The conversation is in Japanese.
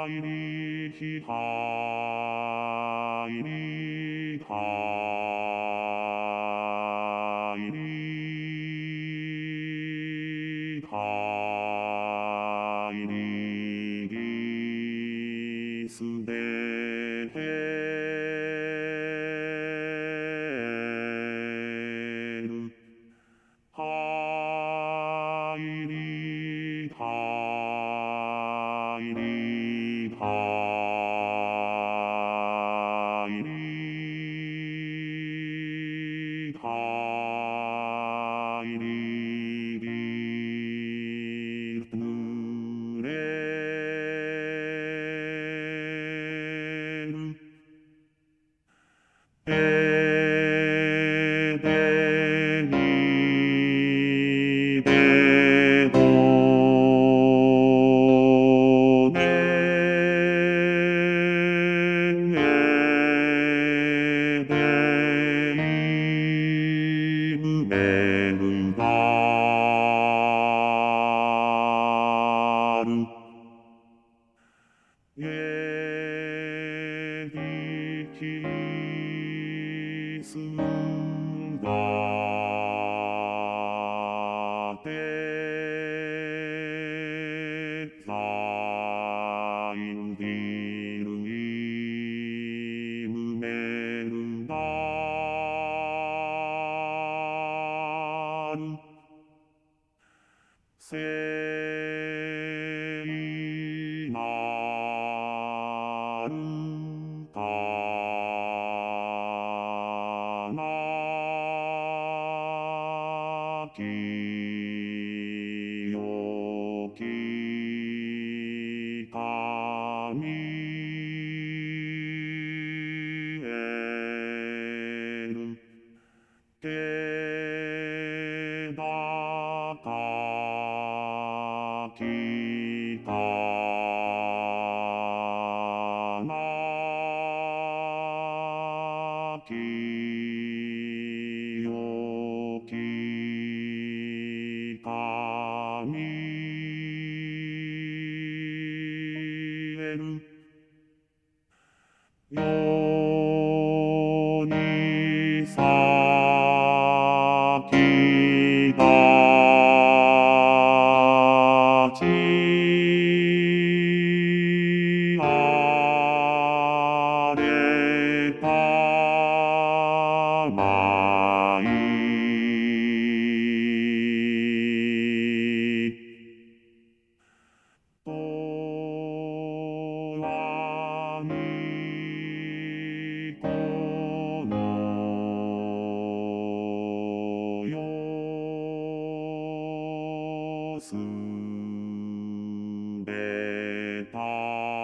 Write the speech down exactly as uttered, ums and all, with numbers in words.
入りひ入り入り入りぎすでへる入り入り入り入りぎぬれるえでにでどねえでいむめるがるえびきすがてざいんぎるいむめるがるせいなるかなきよきかみえるけだかきかなきよきかみえるよにさきがちあれたまいとわにこのよすべた